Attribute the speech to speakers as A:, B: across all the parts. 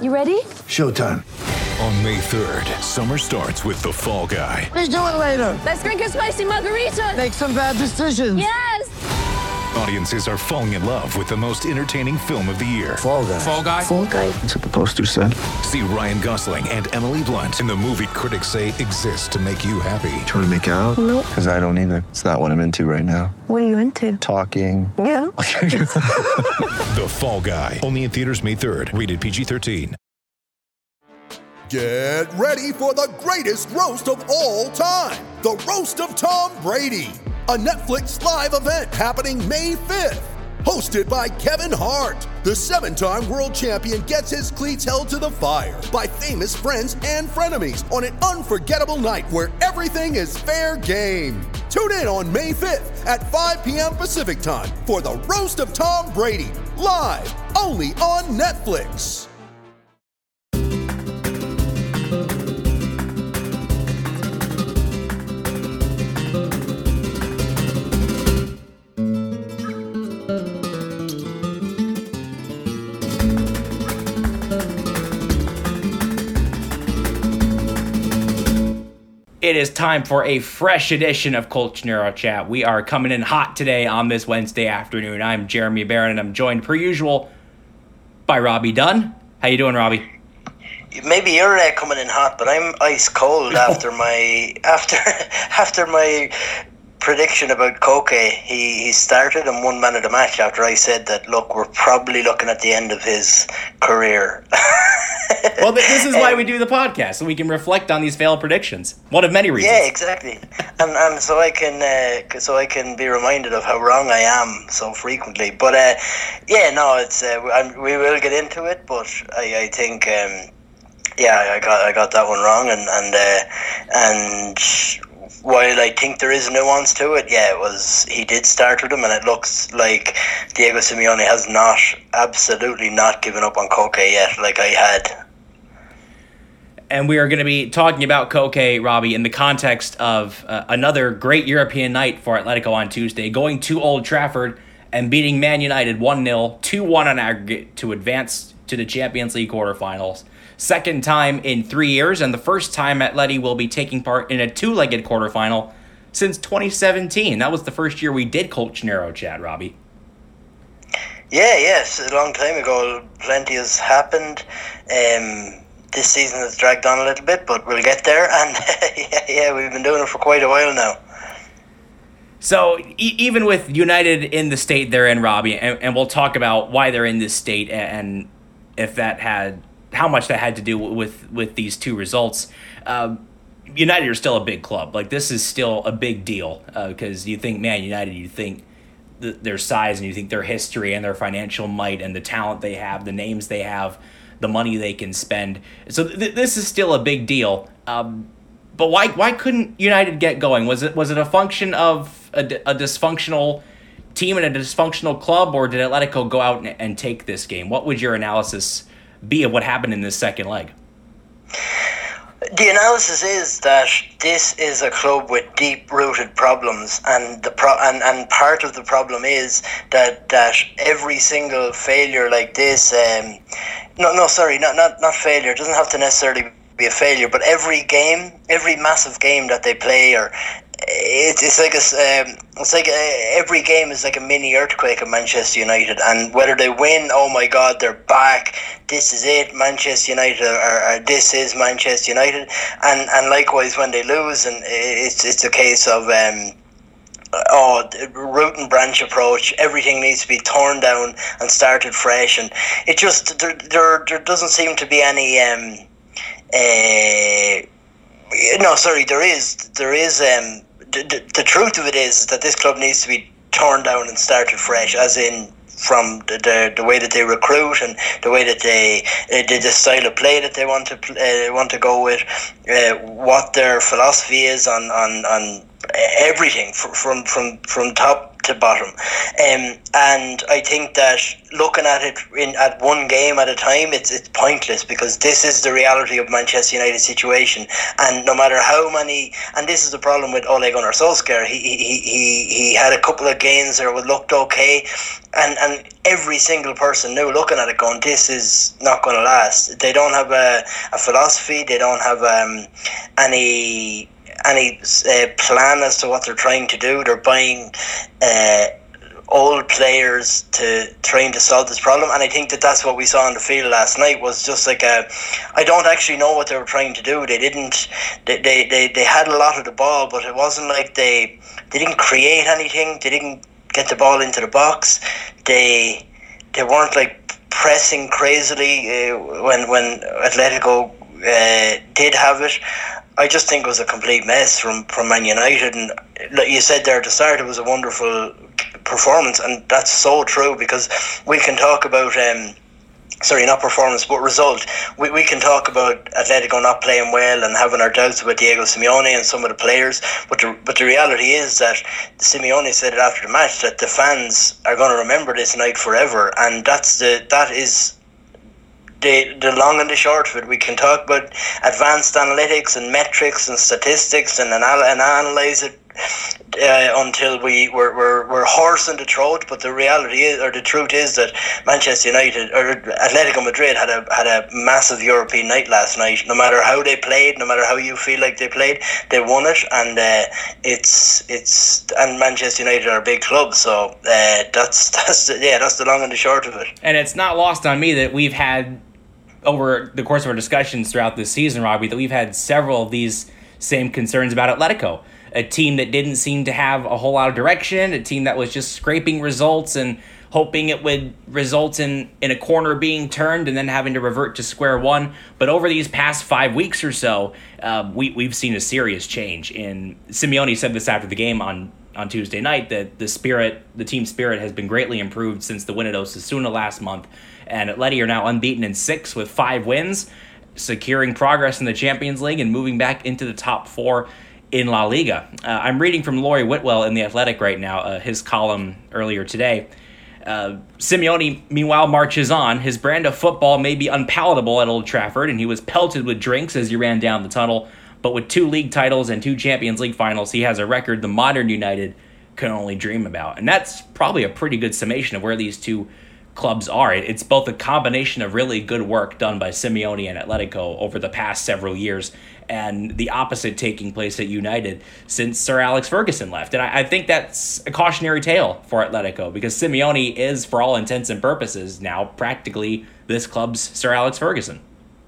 A: You ready?
B: Showtime.
C: On May 3rd, summer starts with The Fall Guy.
B: Let's do it later.
A: Let's drink a spicy margarita.
B: Make some bad decisions.
A: Yes.
C: Audiences are falling in love with the most entertaining film of the year.
B: Fall Guy.
D: Fall Guy?
A: Fall Guy.
B: That's what the poster said.
C: See Ryan Gosling and Emily Blunt in the movie critics say exists to make you happy.
E: Trying to make it out?
A: Nope.
E: Because I don't either. It's not what I'm into right now.
A: What are you into?
E: Talking.
A: Yeah.
C: The Fall Guy. Only in theaters May 3rd. Rated PG-13.
F: Get ready for the greatest roast of all time. The Roast of Tom Brady. A Netflix live event happening May 5th. Hosted by Kevin Hart. The 7-time world champion gets his cleats held to the fire by famous friends and frenemies on an unforgettable night where everything is fair game. Tune in on May 5th at 5 p.m. Pacific time for the Roast of Tom Brady. Live only on Netflix.
G: It is time for a fresh edition of Colchonero Chat. We are coming in hot today on this Wednesday afternoon. I'm Jeremy Barron, and I'm joined, per usual, by Robbie Dunn. How you doing, Robbie?
H: Maybe you're coming in hot, but I'm ice cold after my after my prediction about Koke. He started and won man of the match after I said that, look, we're probably looking at the end of his career.
G: Well, this is why we do the podcast, so we can reflect on these failed predictions. One of many reasons.
H: Yeah, exactly. And so I can be reminded of how wrong I am so frequently. But it's we will get into it. But I think I got that one wrong, and while I think there is a nuance to it, he did start with him, and it looks like Diego Simeone has absolutely not given up on Koke yet, like I had.
G: And we are going to be talking about Koke, Robbie, in the context of another great European night for Atletico on Tuesday, going to Old Trafford and beating Man United 1-0, 2-1 on aggregate to advance to the Champions League quarterfinals. Second time in 3 years, and the first time Atleti will be taking part in a two-legged quarterfinal since 2017. That was the first year we did Colchonero Chat, Robbie.
H: Yes, a long time ago. Plenty has happened. This season has dragged on a little bit, but we'll get there. And we've been doing it for quite a while now.
G: So even with United in the state they're in, Robbie, and we'll talk about why they're in this state and if how much that had to do with these two results. United are still a big club. Like, this is still a big deal because you think Man United, you think their size, and you think their history and their financial might and the talent they have, the names they have, the money they can spend. So this is still a big deal. But why couldn't United get going? Was it a function of a dysfunctional team and a dysfunctional club, or did Atletico go out and take this game? What would your analysis be of what happened in this second leg?
H: The analysis is that this is a club with deep-rooted problems, and and part of the problem is that every single failure like this, not failure. It doesn't have to necessarily be a failure, but every massive game that they play, or every game is like a mini earthquake at Manchester United, and whether they win, oh my God, they're back. This is it, Manchester United, or this is Manchester United, and likewise when they lose, and it's a case of root and branch approach. Everything needs to be torn down and started fresh, and it just there doesn't seem to be any there is the truth of it is that this club needs to be torn down and started fresh, as in from the way that they recruit and the way that the style of play that they want to go with, what their philosophy is on everything from top to bottom. And I think that looking at it at one game at a time, it's pointless, because this is the reality of Manchester United's situation. And no matter how many, and this is the problem with Ole Gunnar Solskjaer, he had a couple of games there that looked okay, and every single person knew, looking at it, going, this is not going to last. They don't have a philosophy. They don't have any plan as to what they're trying to do. They're buying old players to trying to solve this problem, and I think that's what we saw on the field last night, was just like I don't actually know what they were trying to do. They had a lot of the ball, but it wasn't like they didn't create anything. They didn't get the ball into the box. They weren't like pressing crazily when Atletico did have it. I just think it was a complete mess from Man United, and like you said there at the start, it was a wonderful performance, and that's so true, because we can talk about not performance but result. We can talk about Atletico not playing well and having our doubts about Diego Simeone and some of the players, but the reality is that Simeone said it after the match, that the fans are going to remember this night forever, and that is the long and the short of it. We can talk about advanced analytics and metrics and statistics and analyze it until we're hoarse in the throat, but the reality is, or the truth is, that Manchester United or Atletico Madrid had a massive European night last night. No matter how they played, no matter how you feel like they played, they won it, and and Manchester United are a big club, so that's the long and the short of it.
G: And it's not lost on me that we've had, over the course of our discussions throughout this season, Robbie, that we've had several of these same concerns about Atletico. A team that didn't seem to have a whole lot of direction, a team that was just scraping results and hoping it would result in a corner being turned and then having to revert to square one. But over these past 5 weeks or so, we've seen a serious change. And Simeone said this after the game on Tuesday night, that the team spirit has been greatly improved since the win at Osasuna last month. And Atleti are now unbeaten in 6 with 5 wins, securing progress in the Champions League and moving back into the top 4 in La Liga. I'm reading from Laurie Whitwell in The Athletic right now, his column earlier today. Simeone, meanwhile, marches on. His brand of football may be unpalatable at Old Trafford, and he was pelted with drinks as he ran down the tunnel, but with 2 league titles and 2 Champions League finals, he has a record the modern United can only dream about. And that's probably a pretty good summation of where these two clubs are. It's both a combination of really good work done by Simeone and Atletico over the past several years, and the opposite taking place at United since Sir Alex Ferguson left. And I think that's a cautionary tale for Atletico, because Simeone is, for all intents and purposes, now practically this club's Sir Alex Ferguson.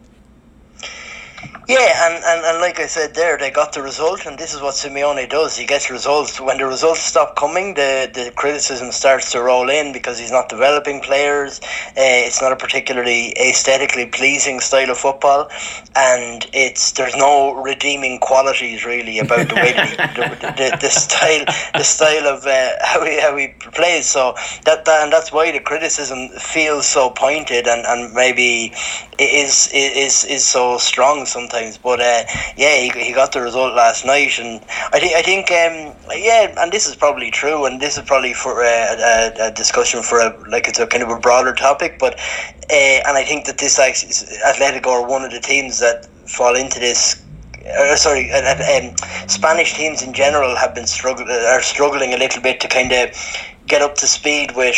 H: Yeah, and like I said there, they got the result, and this is what Simeone does. He gets results. When the results stop coming, the criticism starts to roll in, because he's not developing players. It's not a particularly aesthetically pleasing style of football, and there's no redeeming qualities really about the way the style of how he plays. So that's why the criticism feels so pointed, and maybe is so strong sometimes. But he got the result last night, and I think and this is probably true, and this is probably for a discussion for it's a kind of a broader topic. But and I think that this Atletico are one of the teams that fall into this. Spanish teams in general have been struggling a little bit to kind of get up to speed with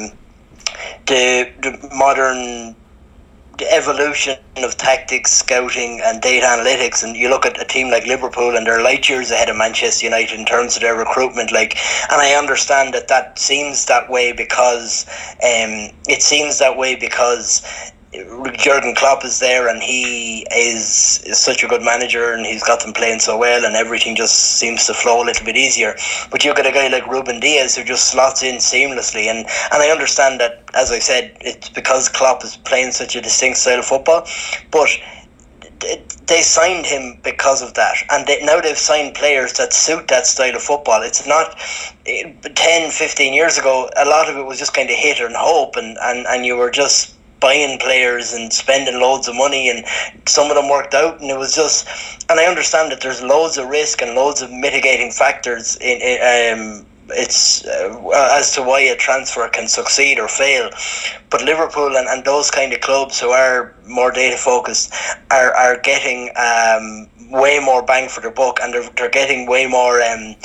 H: the modern evolution of tactics, scouting and data analytics. And you look at a team like Liverpool, and they're light years ahead of Manchester United in terms of their recruitment. And I understand that seems that way because Jurgen Klopp is there, and he is such a good manager, and he's got them playing so well, and everything just seems to flow a little bit easier. But you've got a guy like Ruben Diaz who just slots in seamlessly, and I understand that, as I said, it's because Klopp is playing such a distinct style of football, but they signed him because of that, and now they've signed players that suit that style of football. It's not 10-15 years ago, a lot of it was just kind of hit and hope, and you were just buying players and spending loads of money, and some of them worked out, and it was just, and I understand that there's loads of risk and loads of mitigating factors in it's as to why a transfer can succeed or fail. But Liverpool and those kind of clubs who are more data focused are getting way more bang for their buck, and they're getting way more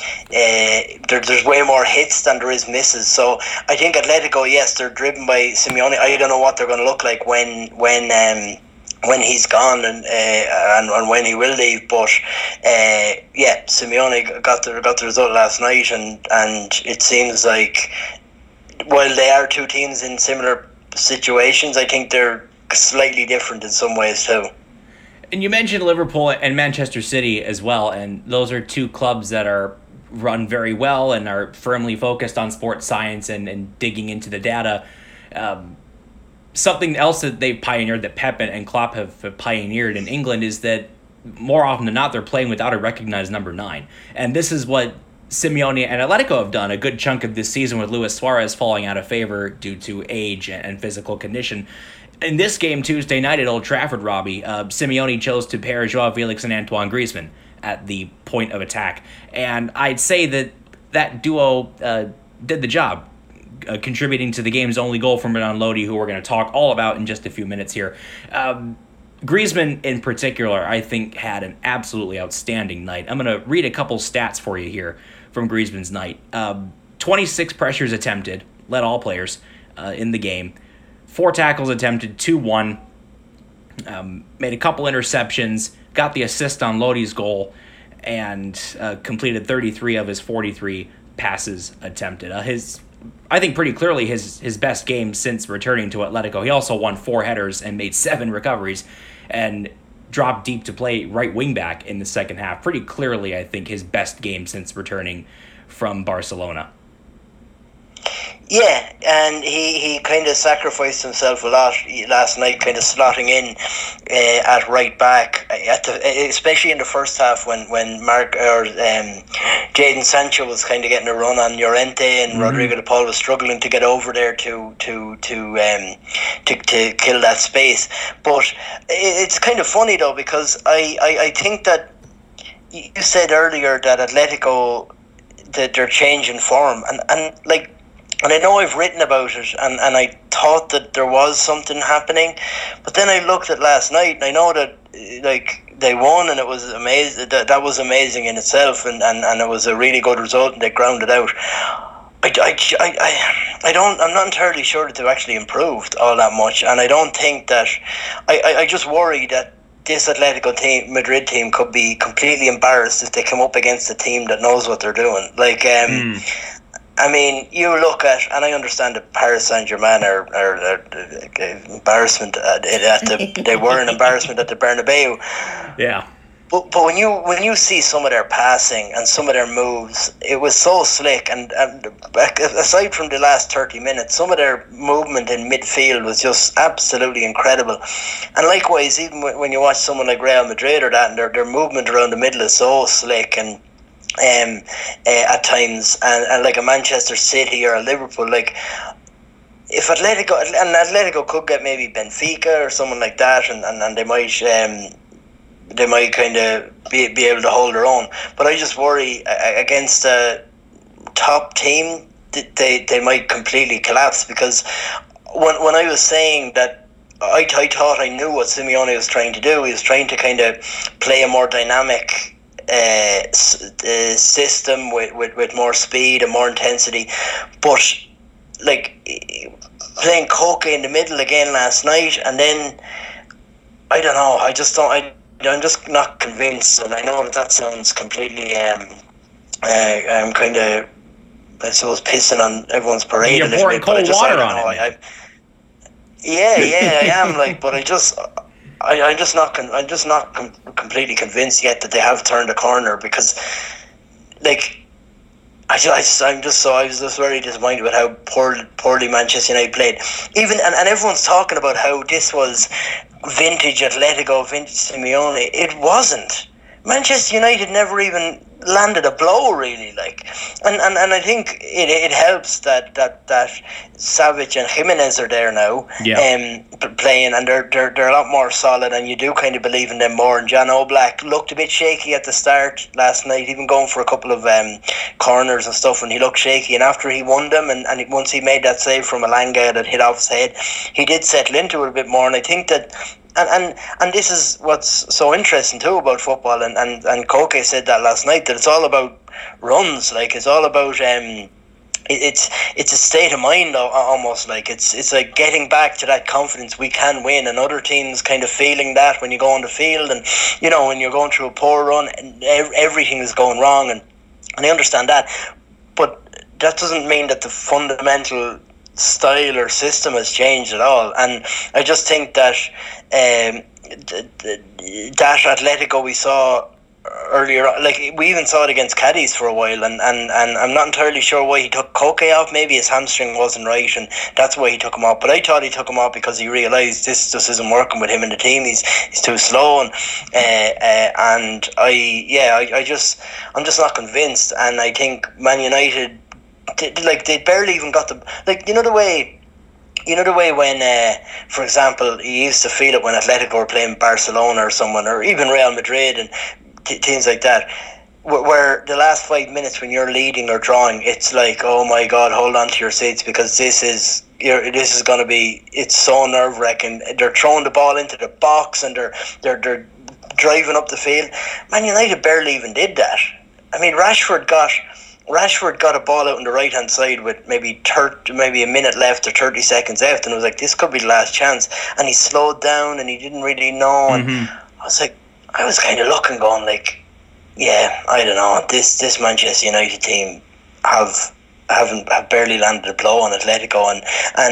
H: there's way more hits than there is misses. So I think Atletico, yes, they're driven by Simeone. I don't know what they're going to look like when he's gone and when he will leave, but Simeone got the result last night, and it seems like while they are two teams in similar situations, I think they're slightly different in some ways too.
G: And you mentioned Liverpool and Manchester City as well, and those are two clubs that are run very well and are firmly focused on sports science and digging into the data. Something else that they've pioneered, that Pep and Klopp have pioneered in England, is that more often than not, they're playing without a recognized number 9. And this is what Simeone and Atletico have done a good chunk of this season, with Luis Suarez falling out of favor due to age and physical condition. In this game Tuesday night at Old Trafford, Robbie, Simeone chose to pair Joao Felix and Antoine Griezmann at the point of attack. And I'd say that duo did the job, contributing to the game's only goal from Renan Lodi, who we're going to talk all about in just a few minutes here. Griezmann in particular, I think, had an absolutely outstanding night. I'm going to read a couple stats for you here from Griezmann's night. 26 pressures attempted, led all players in the game. 4 tackles attempted, 2-1. Made a couple interceptions, got the assist on Lodi's goal, and completed 33 of his 43 passes attempted. I think pretty clearly his best game since returning to Atletico. He also won 4 headers and made 7 recoveries and dropped deep to play right wing back in the second half. Pretty clearly, I think, his best game since returning from Barcelona.
H: Yeah, and he kind of sacrificed himself a lot last night, kind of slotting in at right back, especially in the first half when Jadon Sancho was kind of getting a run on Llorente, and Rodrigo de Paul was struggling to get over there to kill that space. But it's kind of funny though, because I think that you said earlier that Atletico, that they're changing form, and I know I've written about it, and I thought that there was something happening, but then I looked at last night, and I know that they won, and it was amazing. That was amazing in itself, and it was a really good result, and they ground it out. I'm not entirely sure that they've actually improved all that much, and I don't think that. I just worry that this Atletico Madrid team could be completely embarrassed if they come up against a team that knows what they're doing. I mean, you look at, and I understand that Paris Saint-Germain are embarrassment they were an embarrassment at the Bernabeu.
G: Yeah.
H: But when you see some of their passing and some of their moves, it was so slick. And aside from the last 30 minutes, some of their movement in midfield was just absolutely incredible. And likewise, even when you watch someone like Real Madrid or that, and their movement around the middle is so slick and at times, and like a Manchester City or a Liverpool, like if Atletico could get maybe Benfica or someone like that, and they might kind of be able to hold their own. But I just worry against a top team that they might completely collapse, because when I was saying that I thought I knew what Simeone was trying to do. He was trying to kind of play a more dynamic system with more speed and more intensity, but like playing Koke in the middle again last night, and then I don't know, I'm just not convinced. And I know that sounds completely I'm kind of, I suppose, pissing on everyone's parade.
G: You're pouring cold water on it.
H: I am, like, but I'm just not completely convinced yet that they have turned a corner, because, like, I was just very disappointed with how poorly Manchester United played. And everyone's talking about how this was vintage Atletico, vintage Simeone. It wasn't. Manchester United never even landed a blow, really, like, and I think it helps that Savic and Jimenez are there now, playing, and they're a lot more solid, and you do kind of believe in them more. And Jan Oblak looked a bit shaky at the start last night, even going for a couple of corners and stuff, and he looked shaky. And after he won them, and once he made that save from Alanga that hit off his head, he did settle into it a bit more. And I think that. And this is what's so interesting too about football, and Koke said that last night, that it's all about runs, like it's all about it's a state of mind almost, like it's like getting back to that confidence we can win, and other teams kind of feeling that when you go on the field, and you know, when you're going through a poor run and everything is going wrong, and I understand that, but that doesn't mean that the fundamental style or system has changed at all. And I just think that that Atletico we saw earlier, like we even saw it against Cadiz for a while, and I'm not entirely sure why he took Koke off. Maybe his hamstring wasn't right, and that's why he took him off. But I thought he took him off because he realised this just isn't working with him in the team. He's too slow, and I'm just not convinced. And I think Man United, they barely even got the, like, you know the way when, for example, you used to feel it when Atletico were playing Barcelona or someone, or even Real Madrid and teams like that, where the last 5 minutes when you're leading or drawing, it's like, oh my God, hold on to your seats, because this is going to be, it's so nerve-wracking. They're throwing the ball into the box, and they're driving up the field. Man United barely even did that. I mean, Rashford got a ball out on the right hand side with maybe a minute left or 30 seconds left, and it was like, this could be the last chance, and he slowed down and he didn't really know, and I was kind of looking, going like, yeah, I don't know, this Manchester United team have barely landed a blow on Atletico,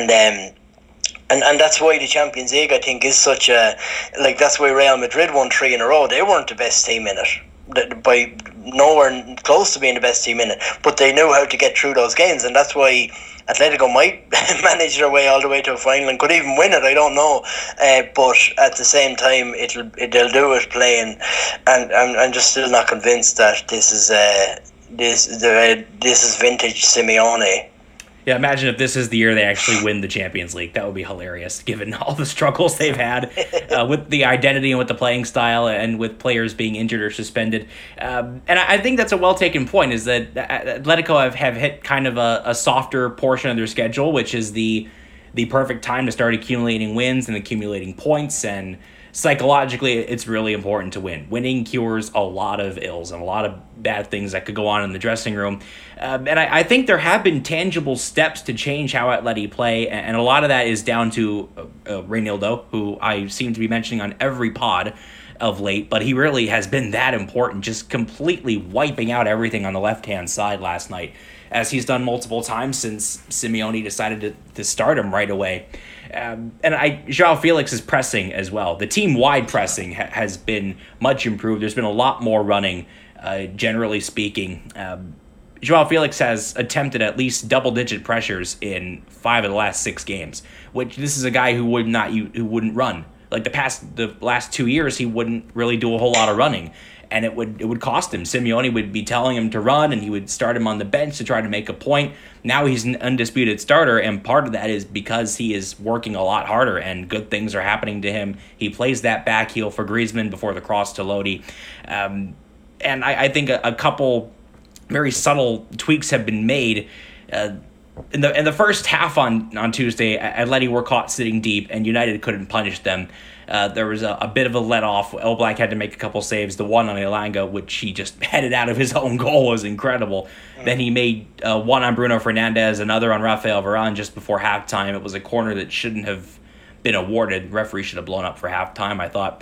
H: and that's why the Champions League, I think, is such a, like, that's why Real Madrid won 3 in a row. They weren't the best team in it, by nowhere close to being the best team in it, but they knew how to get through those games, and that's why Atletico might manage their way all the way to a final and could even win it. I don't know, but at the same time, they'll do it playing, and I'm just still not convinced that this is vintage Simeone.
G: Yeah, imagine if this is the year they actually win the Champions League. That would be hilarious, given all the struggles they've had with the identity and with the playing style, and with players being injured or suspended. And I think that's a well-taken point, is that Atletico have hit kind of a softer portion of their schedule, which is the perfect time to start accumulating wins and accumulating points, and psychologically, it's really important to win. Winning cures a lot of ills and a lot of bad things that could go on in the dressing room. And I think there have been tangible steps to change how Atleti play, and a lot of that is down to Reinildo, who I seem to be mentioning on every pod of late, but he really has been that important, just completely wiping out everything on the left-hand side last night, as he's done multiple times since Simeone decided to start him right away. And Joao Felix's pressing as well. The team-wide pressing has been much improved. There's been a lot more running, generally speaking. Joao Felix has attempted at least double-digit pressures in 5 of the last 6 games, which this is a guy who wouldn't run. Like the last 2 years, he wouldn't really do a whole lot of running, and it would cost him. Simeone would be telling him to run, and he would start him on the bench to try to make a point. Now he's an undisputed starter, and part of that is because he is working a lot harder, and good things are happening to him. He plays that back heel for Griezmann before the cross to Lodi. And I think a couple very subtle tweaks have been made. In the first half on Tuesday, Atleti were caught sitting deep, and United couldn't punish them. There was a bit of a let-off. Oblak had to make a couple saves. The one on Elanga, which he just headed out of his own goal, was incredible. Then he made one on Bruno Fernandes, another on Rafael Varane just before halftime. It was a corner that shouldn't have been awarded. The referee should have blown up for halftime, I thought.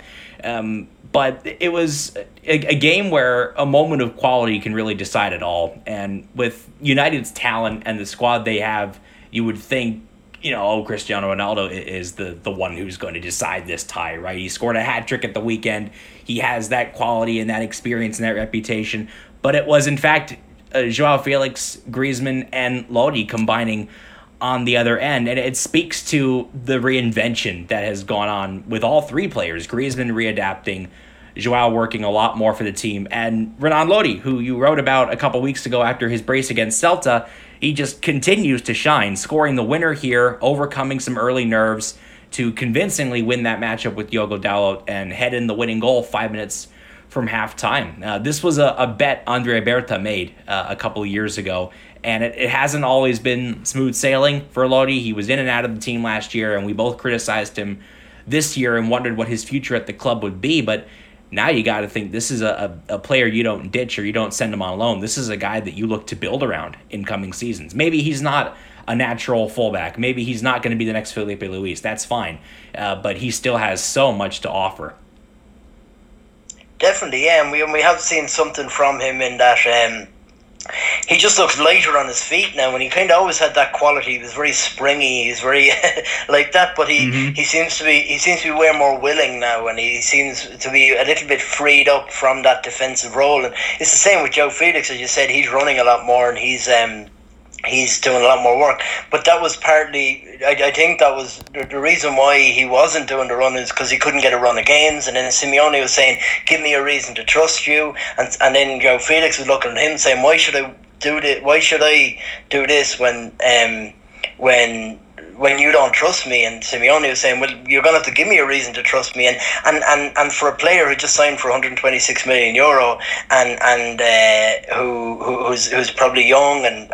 G: But it was a game where a moment of quality can really decide it all. And with United's talent and the squad they have, you would think, Cristiano Ronaldo is the one who's going to decide this tie, right? He scored a hat-trick at the weekend. He has that quality and that experience and that reputation. But it was, in fact, Joao Felix, Griezmann, and Lodi combining on the other end. And it speaks to the reinvention that has gone on with all 3 players. Griezmann readapting, Joao working a lot more for the team. And Renan Lodi, who you wrote about a couple weeks ago after his brace against Celta, he just continues to shine, scoring the winner here, overcoming some early nerves to convincingly win that matchup with Diogo Dalot and head in the winning goal 5 minutes from halftime. This was a bet Andre Berta made a couple of years ago, and it hasn't always been smooth sailing for Lodi. He was in and out of the team last year, and we both criticized him this year and wondered what his future at the club would be. But now you got to think this is a player you don't ditch or you don't send him on loan. This is a guy that you look to build around in coming seasons. Maybe he's not a natural fullback. Maybe he's not going to be the next Felipe Luis. That's fine. But he still has so much to offer.
H: Definitely, yeah. And we have seen something from him in that he just looks lighter on his feet now, and he kind of always had that quality. He was very springy, he's very like that, but he seems to be way more willing now, and he seems to be a little bit freed up from that defensive role. And it's the same with João Felix, as you said. He's running a lot more, and he's doing a lot more work. But that was partly, I think that was the reason why he wasn't doing the run, is because he couldn't get a run of games. And then Simeone was saying, give me a reason to trust you. And then João Felix was looking at him saying, why should I do this? Why should I do this when you don't trust me? And Simeone was saying, well, you're going to have to give me a reason to trust me. And for a player who just signed for €126 million and who's probably young and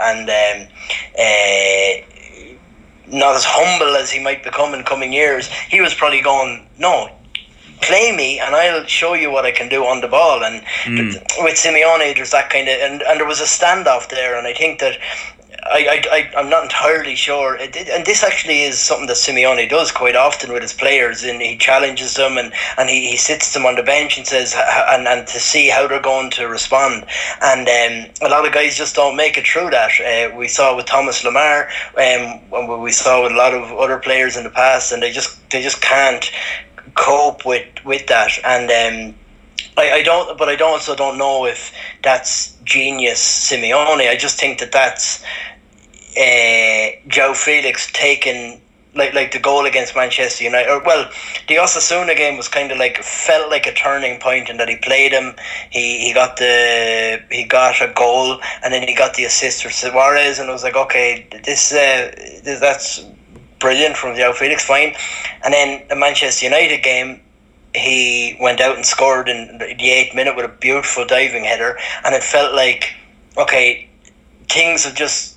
H: not as humble as he might become in coming years, he was probably going, no, play me and I'll show you what I can do on the ball. And with Simeone, there's that kind of, and there was a standoff there, and I think that I'm not entirely sure. And this actually is something that Simeone does quite often with his players, and he challenges them and he sits them on the bench and says, and to see how they're going to respond. And a lot of guys just don't make it through that. We saw it with Thomas Lemar, we saw with a lot of other players in the past, and they just can't cope with that. And I also don't know if that's genius Simeone. I just think that's João Felix taking like the goal against Manchester United, or well, the Osasuna game was kind of felt like a turning point in that he played him. He got a goal, and then he got the assist for Suarez, and it was like, okay, that's brilliant from João Felix, fine. And then the Manchester United game, he went out and scored in the 8th minute with a beautiful diving header, and it felt like, okay, things are just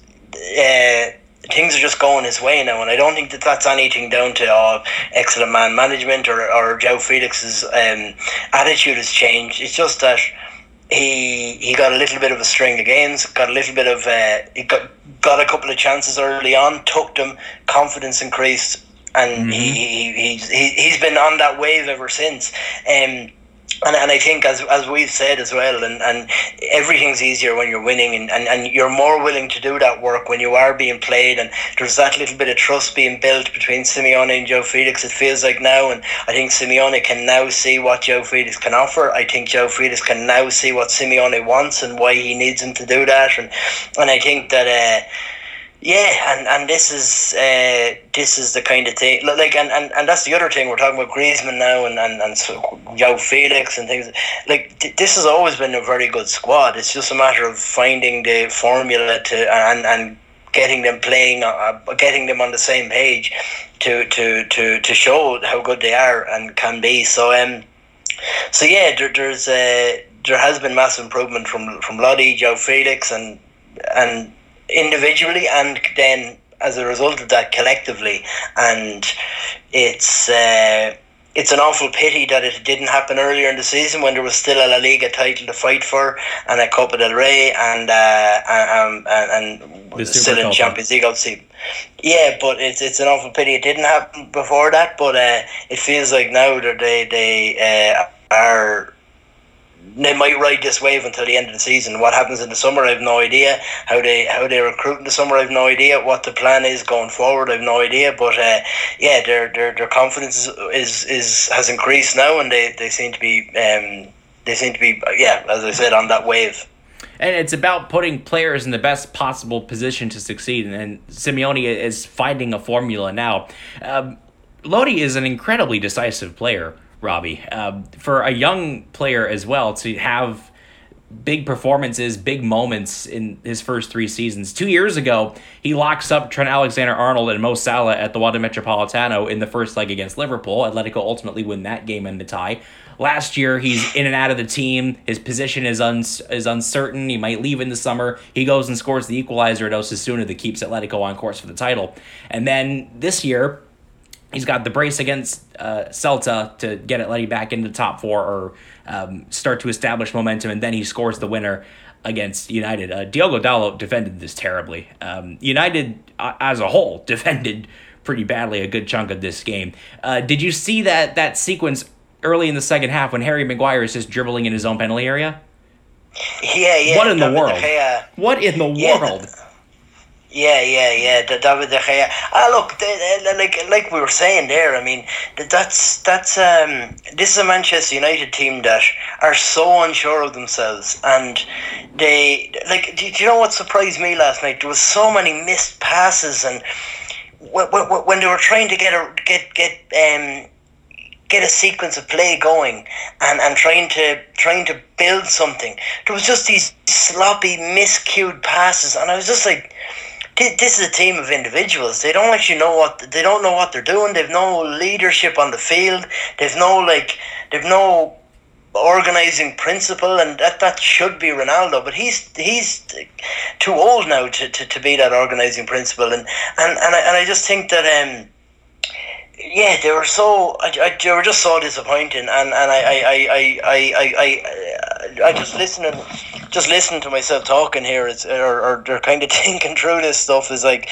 H: going his way now. And I don't think that's anything down to excellent man management or João Felix's attitude has changed. It's just that he got a little bit of a string of games, got a little bit of he got a couple of chances early on, took them, confidence increased, and he's been on that wave ever since. And I think, as we've said as well, and everything's easier when you're winning, and you're more willing to do that work when you are being played, and there's that little bit of trust being built between Simeone and João Felix, it feels like now. And I think Simeone can now see what João Felix can offer. I think João Felix can now see what Simeone wants and why he needs him to do that. And I think that and this is the kind of thing, and that's the other thing. We're talking about Griezmann now and so João Felix and things like this has always been a very good squad. It's just a matter of finding the formula and getting them playing, getting them on the same page to show how good they are and can be. So yeah, there has been massive improvement from Lodi, João Felix, and individually, and then as a result of that collectively. And it's an awful pity that it didn't happen earlier in the season when there was still a La Liga title to fight for and a Copa del Rey and still in Champions League, obviously. Yeah, but it's an awful pity it didn't happen before that. But it feels like now that they might ride this wave until the end of the season. What happens in the summer, I have no idea. How they recruit in the summer, I have no idea. What the plan is going forward, I have no idea. But their confidence has increased now, and they seem to be as I said, on that wave.
G: And it's about putting players in the best possible position to succeed. And Simeone is finding a formula now. Lodi is an incredibly decisive player. Robbie. For a young player as well to have big performances, big moments in his first 3 seasons. 2 years ago, he locks up Trent Alexander-Arnold and Mo Salah at the Wanda Metropolitano in the first leg against Liverpool. Atletico ultimately win that game in the tie. Last year, he's in and out of the team. His position is uncertain. He might leave in the summer. He goes and scores the equalizer at Osasuna that keeps Atletico on course for the title. And then this year, he's got the brace against Celta to get Atleti back into the top 4 or start to establish momentum, and then he scores the winner against United. Diogo Dalot defended this terribly. United, as a whole, defended pretty badly a good chunk of this game. Did you see that sequence early in the second half when Harry Maguire is just dribbling in his own penalty area?
H: Yeah.
G: What in the world? What in the world?
H: Yeah. David De Gea. Look, like we were saying there. I mean, that's this is a Manchester United team that are so unsure of themselves, and they do you know what surprised me last night? There was so many missed passes, and when they were trying to get a sequence of play going and trying to build something, there was just these sloppy, miscued passes, and I was just like, this is a team of individuals. They don't actually know what they're doing. They've no leadership on the field. They've no organizing principle, and that should be Ronaldo, but he's too old now to be that organizing principle, and I just think that they were they were just so disappointing, and I just listening to myself talking here, or they're kind of thinking through this stuff is like,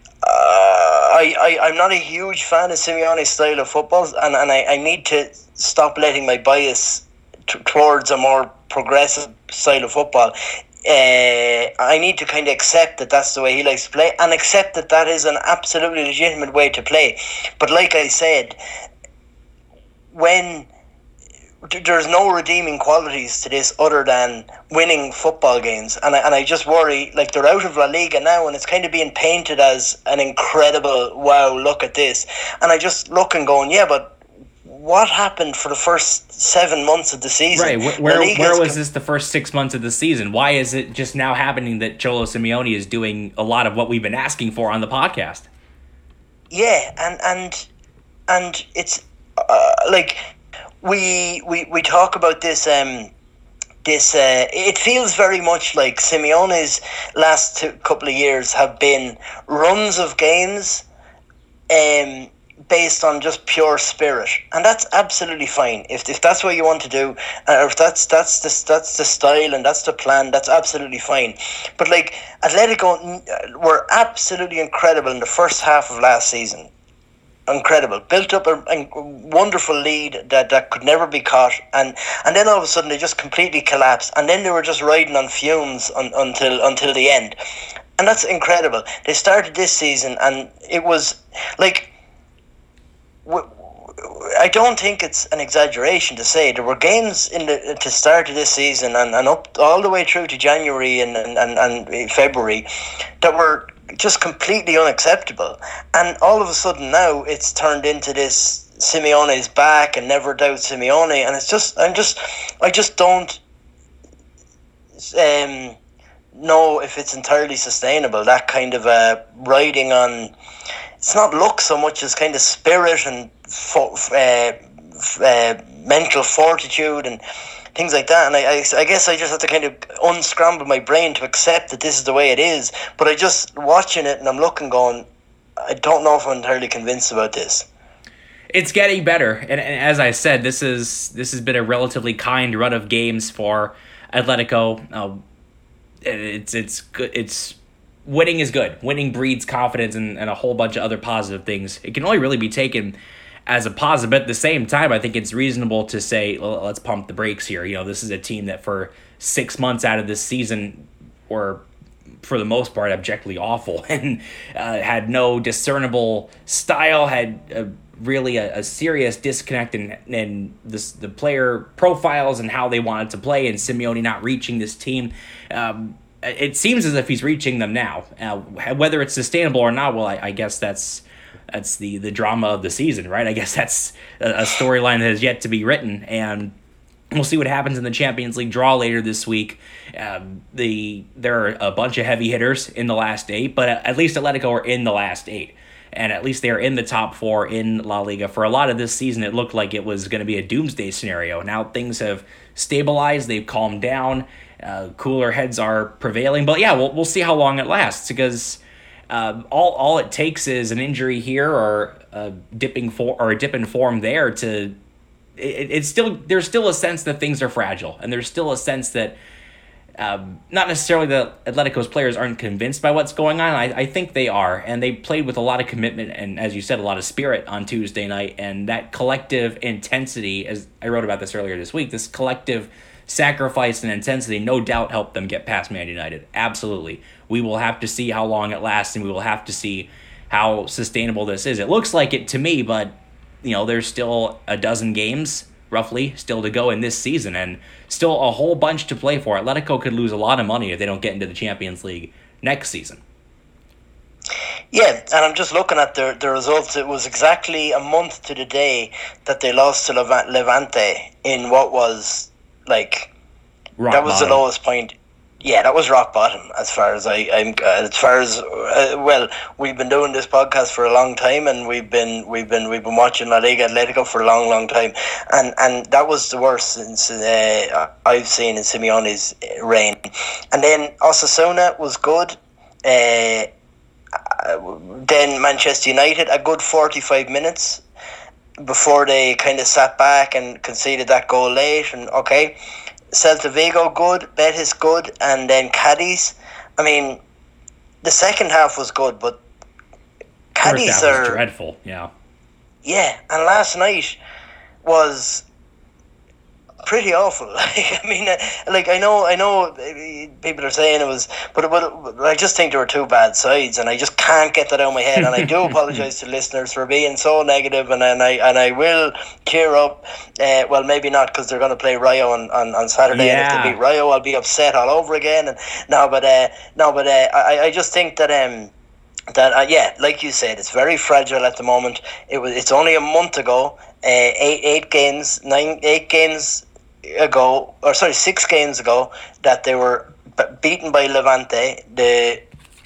H: I'm not a huge fan of Simeone's style of football, and I need to stop letting my bias towards a more progressive style of football. I need to kind of accept that that's the way he likes to play, and accept that is an absolutely legitimate way to play. But like I said, when there's no redeeming qualities to this other than winning football games, and I just worry, like, they're out of La Liga now, and it's kind of being painted as an incredible, wow, look at this, and I just look and going, yeah, but what happened for the first 7 months of the season?
G: Right, where was this the first 6 months of the season? Why is it just now happening that Cholo Simeone is doing a lot of what we've been asking for on the podcast?
H: Yeah, and it's like we talk about this. It feels very much like Simeone's last couple of years have been runs of games, based on just pure spirit, and that's absolutely fine. If that's what you want to do, or if that's the style and that's the plan, that's absolutely fine. But like, Atletico were absolutely incredible in the first half of last season. Incredible, built up a wonderful lead that could never be caught, and then all of a sudden they just completely collapsed, and then they were just riding on fumes until the end, and that's incredible. They started this season, and it was like, I don't think it's an exaggeration to say there were games to start of this season and up all the way through to January and February that were just completely unacceptable, and all of a sudden now it's turned into this Simeone's back and never doubt Simeone, and it's just I just don't know if it's entirely sustainable, that kind of riding on. It's not luck so much as kind of spirit and mental fortitude and things like that. And I guess I just have to kind of unscramble my brain to accept that this is the way it is. But I just watching it and I'm looking going, I don't know if I'm entirely convinced about this.
G: It's getting better, and as I said, this has been a relatively kind run of games for Atletico. It's good. It's winning is good. Winning breeds confidence and a whole bunch of other positive things. It can only really be taken as a positive. But at the same time, I think it's reasonable to say, well, let's pump the brakes here. You know, this is a team that for 6 months out of this season were, for the most part, objectively awful and had no discernible style, had really a serious disconnect in the player profiles and how they wanted to play, and Simeone not reaching this team. It seems as if he's reaching them now. Whether it's sustainable or not, well, I guess that's That's the drama of the season, right? I guess that's a storyline that has yet to be written, and we'll see what happens in the Champions League draw later this week. There are a bunch of heavy hitters in the last 8, but at least Atletico are in the last 8. And at least they're in the top 4 in La Liga. For a lot of this season, it looked like it was going to be a doomsday scenario. Now things have stabilized. They've calmed down. Cooler heads are prevailing. But yeah, we'll see how long it lasts, because all it takes is an injury here or a dip in form there to... There's still a sense that things are fragile, and there's still a sense that not necessarily that Atletico's players aren't convinced by what's going on. I think they are, and they played with a lot of commitment and, as you said, a lot of spirit on Tuesday night, and that collective intensity, as I wrote about this earlier this week, this collective sacrifice and intensity no doubt helped them get past Man United. Absolutely. We will have to see how long it lasts, and we will have to see how sustainable this is. It looks like it to me, but there's still a dozen games, roughly, still to go in this season, and still a whole bunch to play for. Atletico could lose a lot of money if they don't get into the Champions League next season.
H: Yeah, and I'm just looking at the results. It was exactly a month to the day that they lost to Levante in what was, like,
G: Rock
H: that was
G: bottom.
H: the lowest point. Yeah, that was rock bottom as far as we've been doing this podcast for a long time, and we've been watching La Liga Atletico for a long time, and that was the worst since I've seen in Simeone's reign. And then Osasuna was good. Then Manchester United, a good 45 minutes before they kind of sat back and conceded that goal late, and okay. Celta Vigo good, Betis good, and then Cadiz. I mean, the second half was good, but Cadiz
G: First half was dreadful. Yeah,
H: and last night was pretty awful. I mean, I know people are saying it was, but I just think there were two bad sides, and I just can't get that out of my head. And I do apologise to listeners for being so negative, and I will cheer up. Well, maybe not, because they're going to play Rayo on Saturday, and if they beat Rayo, I'll be upset all over again. And I just think that like you said, it's very fragile at the moment. It's only a month ago, 6 games ago, that they were beaten by Levante. They're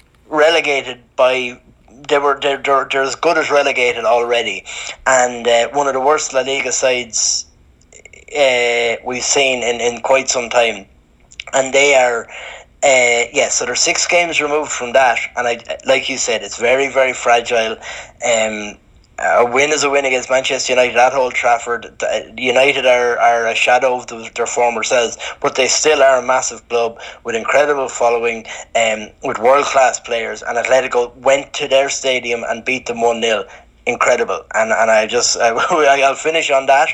H: as good as relegated already, and one of the worst La Liga sides we've seen in quite some time. And they are so they're 6 games removed from that, and like you said, it's very, very fragile. A win is a win against Manchester United at Old Trafford. United are a shadow of their former selves, but they still are a massive club with incredible following, with world-class players, and Atletico went to their stadium and beat them 1-0. Incredible. And I'll finish on that.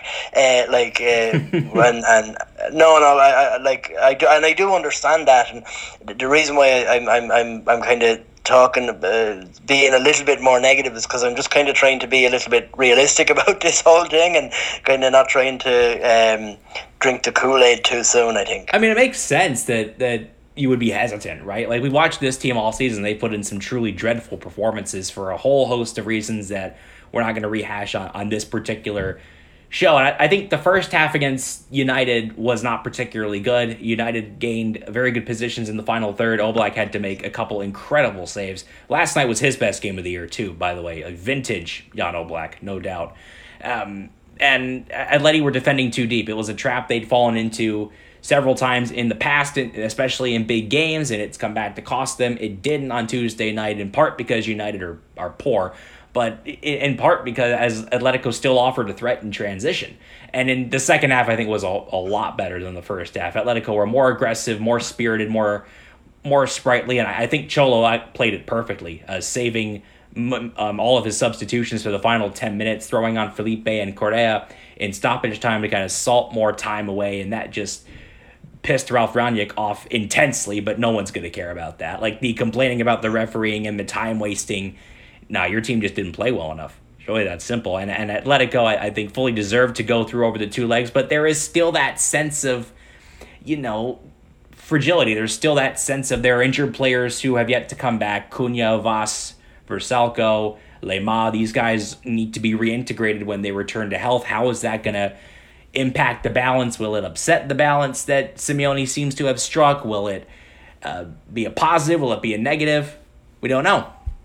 H: I do understand that, and the reason why I'm kind of talking, being a little bit more negative, is because I'm just kind of trying to be a little bit realistic about this whole thing, and kind of not trying to drink the Kool-Aid too soon, I think.
G: I mean, it makes sense that you would be hesitant, right? Like, we watched this team all season. They put in some truly dreadful performances for a whole host of reasons that we're not going to rehash on this particular show. And I think the first half against United was not particularly good. United gained very good positions in the final third. Oblak had to make a couple incredible saves. Last night was his best game of the year too, by the way. A vintage Jan Oblak, no doubt. And Atleti were defending too deep. It was a trap they'd fallen into several times in the past, especially in big games, and it's come back to cost them. It didn't on Tuesday night, in part because United are poor, but in part because as Atletico still offered a threat in transition. And in the second half, I think was a lot better than the first half. Atletico were more aggressive, more spirited, more sprightly, and I think Cholo played it perfectly, saving all of his substitutions for the final 10 minutes, throwing on Felipe and Correa in stoppage time to kind of salt more time away, and that just pissed Ralf Rangnick off intensely, but no one's going to care about that. Like, the complaining about the refereeing and the time wasting, your team just didn't play well enough. It's really that simple. And Atletico, I think, fully deserved to go through over the 2 legs, but there is still that sense of, fragility. There's still that sense of there are injured players who have yet to come back. Cunha, Vaz, Versalco, Lema. These guys need to be reintegrated when they return to health. How is that going to impact the balance? Will it upset the balance that Simeone seems to have struck? Will it be a positive? Will it be a negative? We don't know.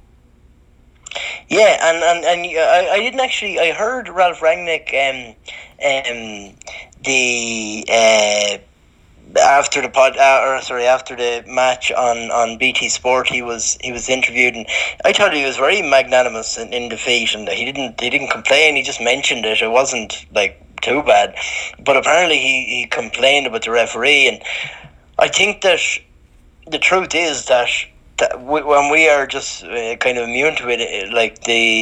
H: Yeah, and I didn't actually. I heard Ralph Rangnick after the match on BT Sport. He was interviewed, and I thought he was very magnanimous in defeat, and he didn't complain. He just mentioned it. It wasn't like too bad, but apparently he complained about the referee, and I think that the truth is that when we are just kind of immune to it, like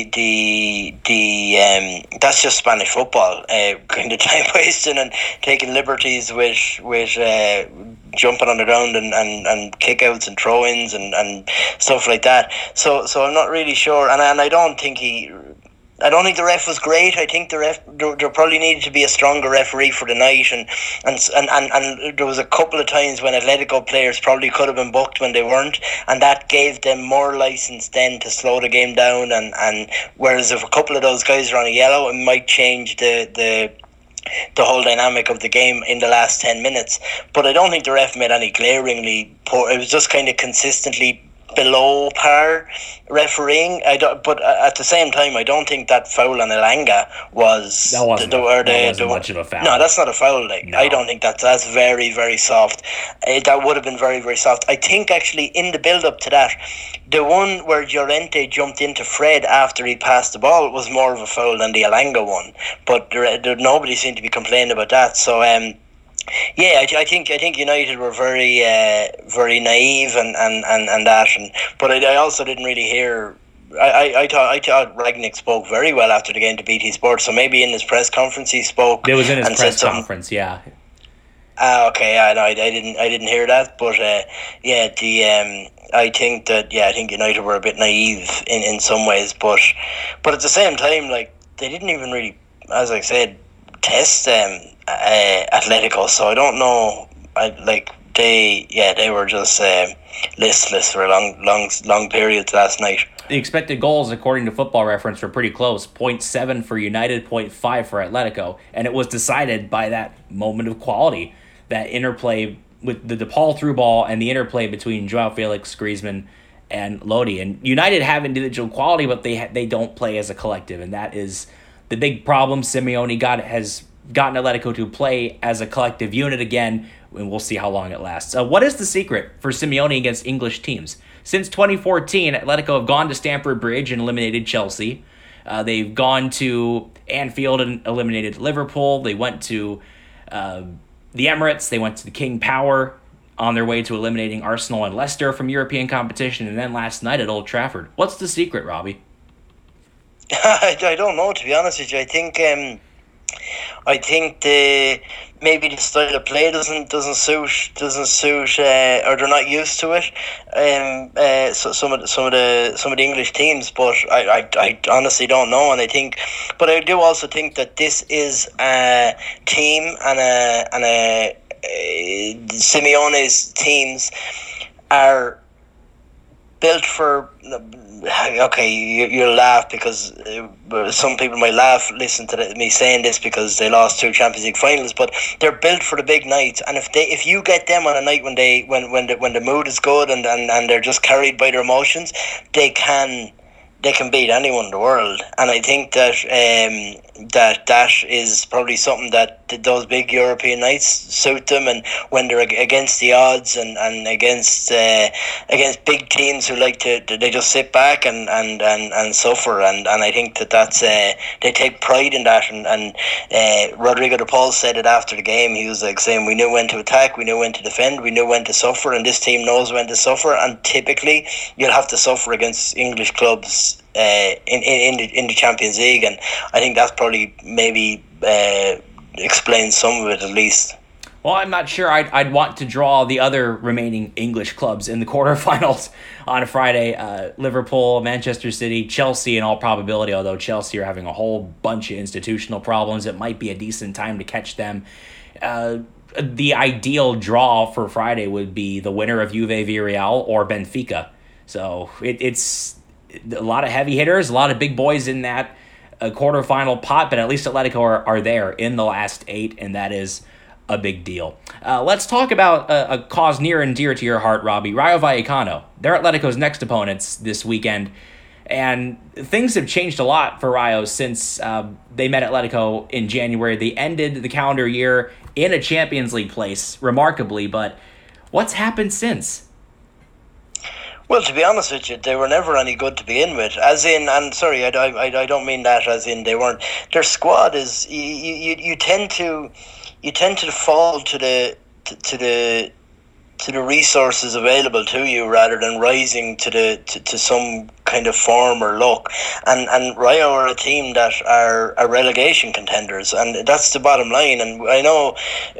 H: that's just Spanish football, kind of time wasting and taking liberties with jumping on the ground and kick-outs and throw-ins and stuff like that. So I'm not really sure, and I don't think the ref was great. I think there probably needed to be a stronger referee for the night, and there was a couple of times when Atletico players probably could have been booked when they weren't, and that gave them more license then to slow the game down. And whereas if a couple of those guys are on a yellow, it might change the whole dynamic of the game in the last 10 minutes. But I don't think the ref made any glaringly poor. It was just kind of consistently below par refereeing. But at the same time, I don't think that foul on Elanga was
G: wasn't much of a foul.
H: No, that's not a foul.
G: No.
H: I don't think that's very, very soft. That would have been very, very soft. I think actually in the build up to that, the one where Llorente jumped into Fred after he passed the ball was more of a foul than the Elanga one. But nobody seemed to be complaining about that. So yeah, I think United were very very naive and that, but I also didn't really hear. I thought Rangnick spoke very well after the game to BT Sport. So maybe in his press conference he spoke.
G: It was in his press conference, yeah.
H: Okay, yeah, no, I didn't hear that, but I think United were a bit naive in some ways, but at the same time, like, they didn't even really, as I said, test Atletico, so I don't know. They were just listless for a long period last night.
G: The expected goals, according to Football Reference, were pretty close. 0.7 for United, 0.5 for Atletico, and it was decided by that moment of quality, that interplay with the DePaul through ball and the interplay between Joao Felix, Griezmann, and Lodi. And United have individual quality, but they don't play as a collective, and that is the big problem. Simeone has gotten Atletico to play as a collective unit again, and we'll see how long it lasts. What is the secret for Simeone against English teams? Since 2014, Atletico have gone to Stamford Bridge and eliminated Chelsea. They've gone to Anfield and eliminated Liverpool. They went to the Emirates. They went to the King Power on their way to eliminating Arsenal and Leicester from European competition, and then last night at Old Trafford. What's the secret, Robbie?
H: I don't know, to be honest with you. I think maybe the style of play doesn't suit, or they're not used to it. So some of the English teams, but I honestly don't know. And I do also think that this is a team and Simeone's teams are built for. Okay, you'll laugh because some people might listen to me saying this because they lost 2 Champions League finals, but they're built for the big nights. And if you get them on a night when the mood is good and they're just carried by their emotions, they can beat anyone in the world. And I think that that is probably something that those big European nights suit them, and when they're against the odds and against big teams who like to, they just sit back and suffer, and I think that's they take pride in that, and Rodrigo de Paul said it after the game. He was like saying, we knew when to attack, we knew when to defend, we knew when to suffer, and this team knows when to suffer, and typically you'll have to suffer against English clubs in the Champions League, and I think that's probably maybe explains some of it at least.
G: Well, I'm not sure I'd want to draw the other remaining English clubs in the quarterfinals on Friday. Liverpool, Manchester City, Chelsea in all probability, although Chelsea are having a whole bunch of institutional problems. It might be a decent time to catch them. The ideal draw for Friday would be the winner of Juve Villarreal or Benfica. So it's a lot of heavy hitters, a lot of big boys in that quarterfinal pot, but at least Atletico are there in the last 8, and that is a big deal. Let's talk about a cause near and dear to your heart, Robbie. Rayo Vallecano. They're Atletico's next opponents this weekend, and things have changed a lot for Rayo since they met Atletico in January. They ended the calendar year in a Champions League place, remarkably, but what's happened since?
H: Well, to be honest with you, they were never any good to begin with. As in, and sorry, I don't mean that as in they weren't. Their squad is you tend to fall to the resources available to you rather than rising to some kind of form or luck. And Rayo are a team that are relegation contenders, and that's the bottom line. And I know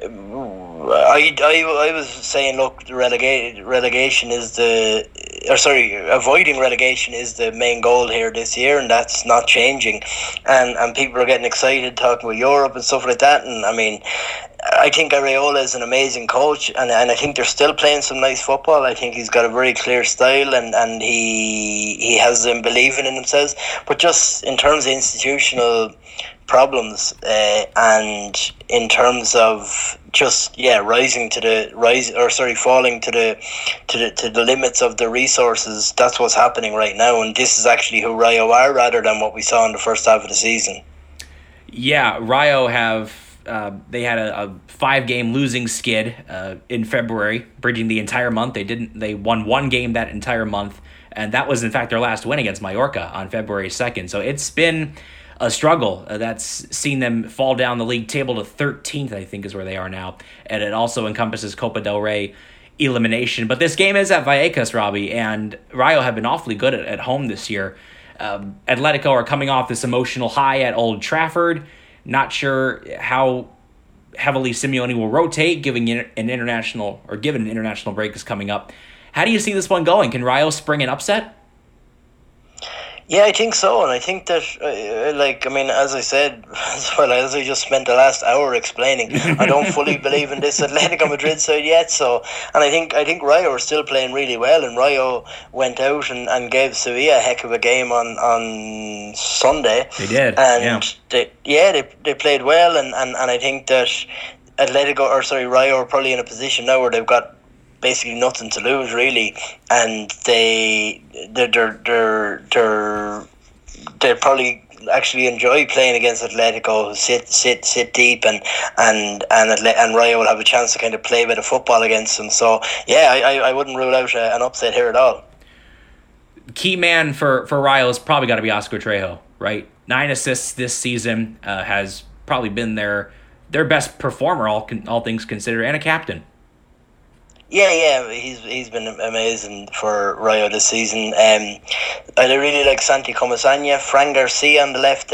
H: I was saying, look, relegation is avoiding relegation is the main goal here this year, and that's not changing. And people are getting excited talking about Europe and stuff like that. And I mean, I think Areola is an amazing coach, and I think they're still playing some nice football. I think he's got a very clear style, and he has them believing in themselves. But just in terms of institutional problems, and in terms of just falling to the limits of the resources, that's what's happening right now. And this is actually who Rayo are, rather than what we saw in the first half of the season.
G: Yeah, Rayo have. They had a 5-game losing skid in February, bridging the entire month. They won 1 game that entire month, and that was in fact their last win against Mallorca on February 2nd. So it's been a struggle that's seen them fall down the league table to 13th, I think is where they are now, and it also encompasses Copa del Rey elimination. But this game is at Vallecas, Robbie, and Rayo have been awfully good at home this year. Atletico are coming off this emotional high at Old Trafford. Not sure how heavily Simeone will rotate, given an international break is coming up. How do you see this one going? Can Rayo spring an upset?
H: Yeah, I think so, and I think that, as I said, as I just spent the last hour explaining, I don't fully believe in this Atletico Madrid side yet. So, and I think Rayo are still playing really well, and Rayo went out and gave Sevilla a heck of a game on Sunday.
G: They did,
H: and they played well, and I think that Rayo are probably in a position now where they've got basically nothing to lose, really, and they're probably actually enjoy playing against Atletico, who sit deep, and Rayo will have a chance to kind of play a bit of football against them. So yeah, I wouldn't rule out an upset here at all.
G: Key man for Rayo has probably got to be Oscar Trejo, right? 9 assists this season, has probably been their best performer, all things considered, and a captain.
H: Yeah, he's been amazing for Rayo this season. I really like Santi Comasagna, Fran Garcia on the left.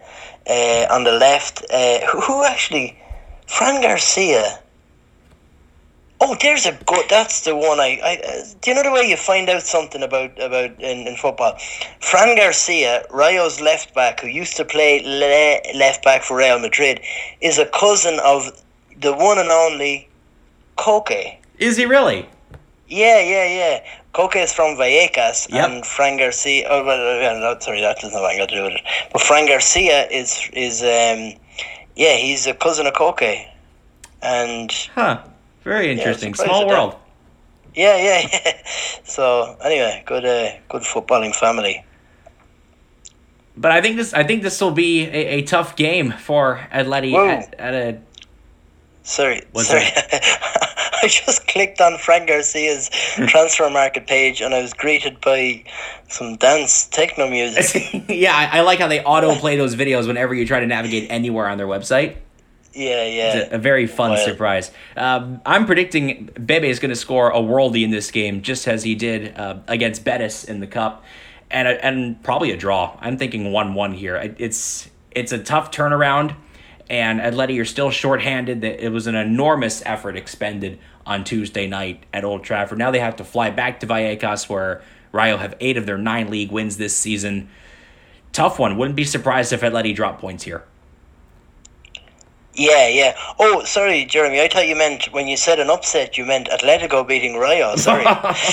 H: Who actually? Fran Garcia. Oh, there's a good. That's the one. Do you know the way you find out something about in football? Fran Garcia, Rayo's left back, who used to play left back for Real Madrid, is a cousin of the one and only Koke.
G: Is he really?
H: Yeah. Koke is from Vallecas,
G: yep.
H: And Fran Garcia. Oh, well, sorry, that doesn't have anything to do with it. But Fran Garcia is he's a cousin of Koke, and
G: very interesting. Small world.
H: Yeah. So anyway, good footballing family.
G: But I think this will be a tough game for Atleti at a.
H: Sorry. I just clicked on Fran Garcia's transfer market page, and I was greeted by some dance techno music.
G: Yeah, I like how they autoplay those videos whenever you try to navigate anywhere on their website.
H: Yeah.
G: It's a very fun surprise. I'm predicting Bebe is going to score a worldie in this game, just as he did against Betis in the Cup, and probably a draw. I'm thinking 1-1 here. It's a tough turnaround. And Atleti are still shorthanded. It was an enormous effort expended on Tuesday night at Old Trafford. Now they have to fly back to Vallecas, where Rayo have 8 of their 9 league wins this season. Tough one. Wouldn't be surprised if Atleti drop points here.
H: Yeah. Oh, sorry, Jeremy. I thought you meant when you said an upset, you meant Atletico beating Rayo. Sorry.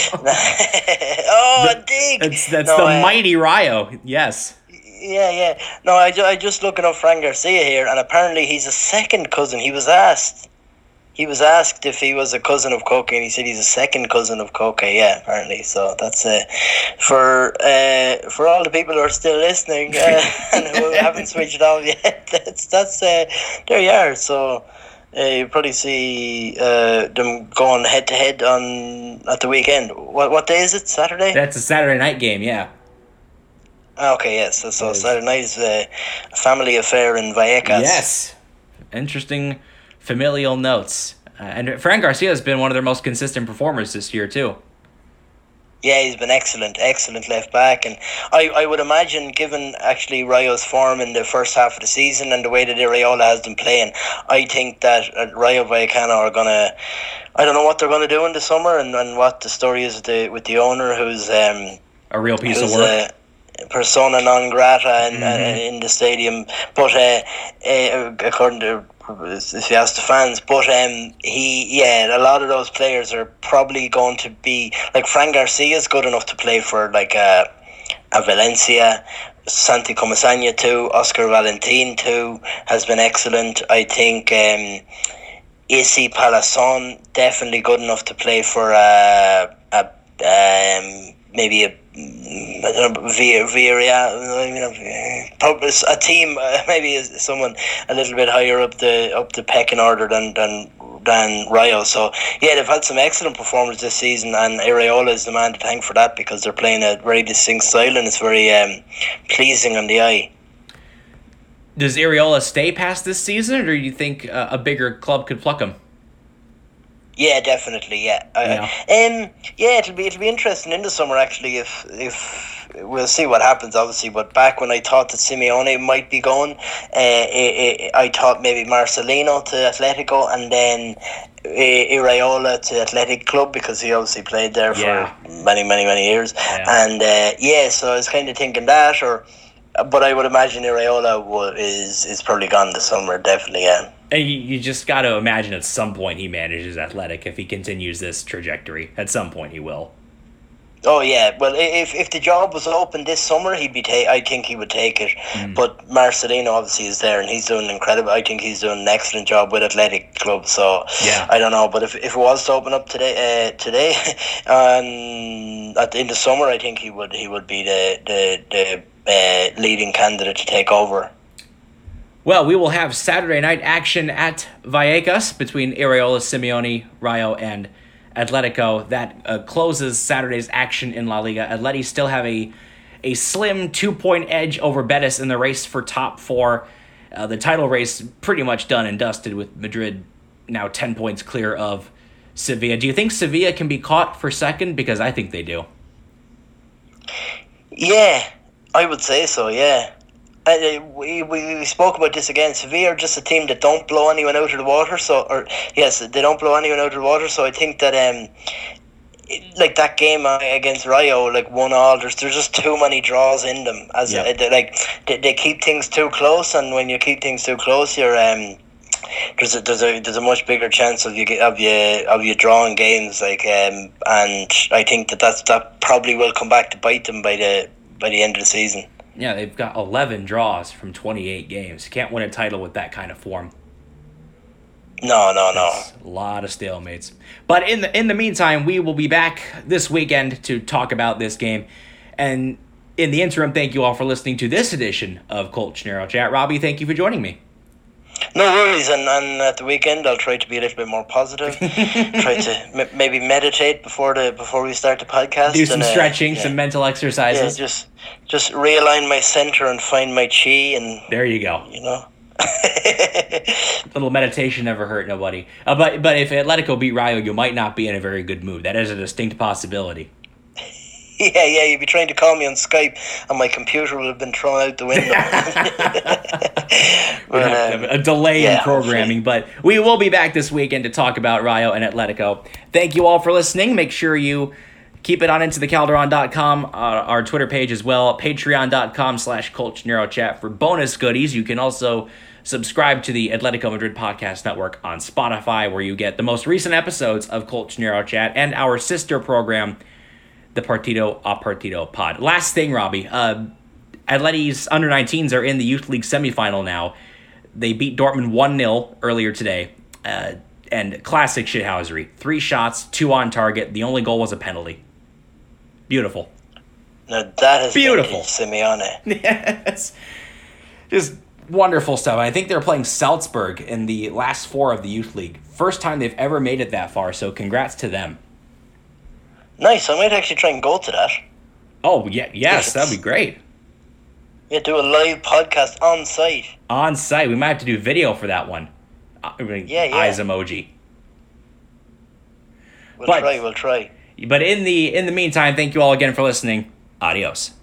H: Dig.
G: That's the mighty Rayo. Yes.
H: Yeah. No, I just looking up Fran Garcia here, and apparently he's a second cousin. He was asked if he was a cousin of Koke, and he said he's a second cousin of Koke. Yeah, apparently. So that's for all the people who are still listening and who haven't switched off yet. That's there you are. So you probably see them going head to head at the weekend. What day is it? Saturday.
G: That's a Saturday night game. Yeah.
H: Okay. Yes. So Saturday night is a family affair in Vallecas.
G: Yes. Interesting. Familial notes. And Fran Garcia has been one of their most consistent performers this year, too.
H: Yeah, he's been excellent left back. And I would imagine, given actually Rayo's form in the first half of the season and the way that Areola has been playing, I think that Rayo Vallecano are going to... I don't know what they're going to do in the summer and what the story is with the owner, who's... a real piece of work. Persona non grata in the stadium. But according to... if you ask the fans, but a lot of those players are probably going to be like Fran Garcia is good enough to play for like a Valencia, Santi Comasagna too, Oscar Valentin too has been excellent. I think Issy Palazon definitely good enough to play for maybe a probably a team, maybe someone a little bit higher up the pecking order than Rayo. So yeah, they've had some excellent performances this season, and Areola is the man to thank for that, because they're playing a very distinct style and it's very pleasing on the eye.
G: Does Areola stay past this season, or do you think a bigger club could pluck him?
H: Yeah, definitely. Yeah. It'll be interesting in the summer actually. If we'll see what happens, obviously. But back when I thought that Simeone might be going, I thought maybe Marcelino to Atletico and then Iraola to Athletic Club, because he obviously played there for many years. Yeah. And so I was kind of thinking that, but I would imagine Iraola is probably gone this summer. Definitely, yeah.
G: And you just got to imagine at some point he manages Athletic if he continues this trajectory. At some point he will.
H: Oh yeah, well if the job was open this summer, I think he would take it. But Marcelino obviously is there, and he's doing incredible. I think he's doing an excellent job with Athletic Club. So yeah. I don't know, but if it was to open up today, in the summer, I think he would be the leading candidate to take over.
G: Well, we will have Saturday night action at Vallecas between Areola, Simeone, Rayo, and Atletico. That closes Saturday's action in La Liga. Atleti still have a slim 2-point edge over Betis in the race for top 4. The title race pretty much done and dusted, with Madrid now 10 points clear of Sevilla. Do you think Sevilla can be caught for second? Because I think they do. Yeah,
H: I would say so, yeah. We spoke about this again. Sevilla are just a team that don't blow anyone out of the water. They don't blow anyone out of the water. So I think that like that game against Rayo, like 1-1, there's just too many draws in them. They keep things too close, and when you keep things too close, you're there's a much bigger chance of you drawing games. And I think that probably will come back to bite them by the end of the season.
G: Yeah, they've got 11 draws from 28 games. You can't win a title with that kind of form.
H: No.
G: That's a lot of stalemates. But in the meantime, we will be back this weekend to talk about this game. And in the interim, thank you all for listening to this edition of Colts Narrow Chat. Robbie, thank you for joining me.
H: No worries, and at the weekend I'll try to be a little bit more positive. Try to maybe meditate before we start the podcast.
G: Do some stretching, some mental exercises.
H: Yeah, just realign my center and find my chi, and
G: there you go. Little meditation never hurt nobody. But if Atletico beat Rayo, you might not be in a very good mood. That is a distinct possibility.
H: Yeah, you'd be trying to call me on Skype and my computer would have been thrown out the window.
G: A delay in programming, but we will be back this weekend to talk about Rayo and Atletico. Thank you all for listening. Make sure you keep it on IntoTheCalderon.com, our Twitter page as well, patreon.com/ColtsNarrowChat for bonus goodies. You can also Subscribe to the Atletico Madrid Podcast Network on Spotify, where you get the most recent episodes of Colchonero Chat and our sister program, the Partido a Partido Pod. Last thing, Robbie. Atleti's under-19s are in the Youth League semifinal now. They beat Dortmund 1-0 earlier today. And classic shithousery. 3 shots, 2 on target. The only goal was a penalty. Beautiful.
H: Now that is
G: beautiful.
H: Simeone.
G: Yes. Just wonderful stuff. I think they're playing Salzburg in the last 4 of the Youth League. First time they've ever made it that far, so congrats to them.
H: Nice. I might actually try and go to that.
G: Oh, yeah, yes, that'd be great.
H: Yeah, do a live podcast on site.
G: On site. We might have to do video for that one.
H: Yeah.
G: Eyes emoji.
H: We'll try.
G: But in the meantime, thank you all again for listening. Adios.